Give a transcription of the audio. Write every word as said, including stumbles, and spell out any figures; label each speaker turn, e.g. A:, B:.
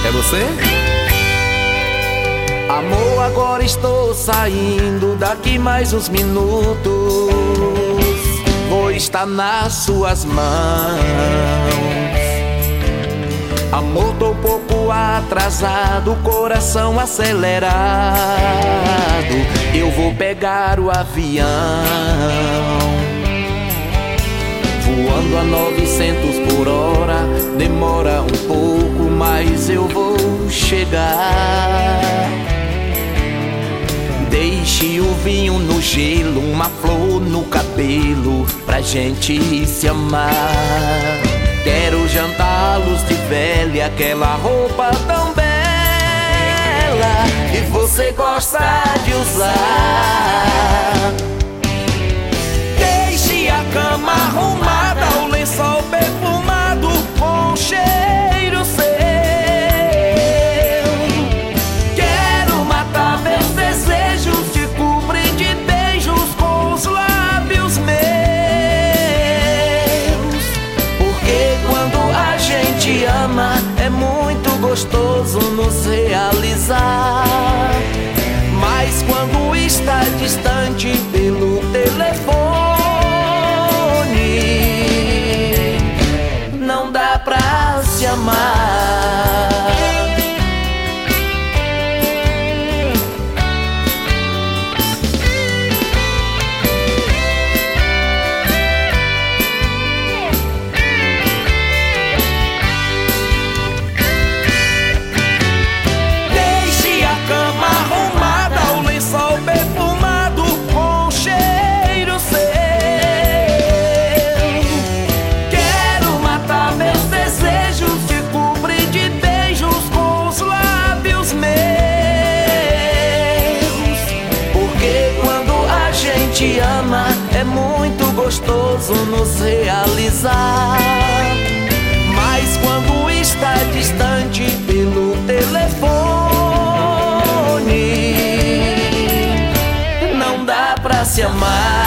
A: É você?
B: Amor, agora estou saindo, daqui mais uns minutos vou estar nas suas mãos. Amor, tô um pouco atrasado, coração acelerado, eu vou pegar o avião. Voando a novecentos por hora, demora um pouco, mas eu vou chegar. Deixe o vinho no gelo, uma flor no cabelo, pra gente se amar. Quero jantá-los de velha, aquela roupa tão bela que você gosta de usar. Deixe a cama arrumada, o lençol perfumado com cheiro seu. Quero matar meus desejos, te cobrir de beijos com os lábios meus. Porque quando a gente ama é muito gostoso nos realizar. Mas quando está distante pelo telefone, não dá pra se amar. Deixe a cama arrumada, o lençol perfumado com cheiro seu. Quero matar meus desejos, te cobrir de beijos com os lábios meus. Porque quando a gente ama é muito gostoso nos realizar. Mas quando está distante pelo telefone, não dá pra se amar.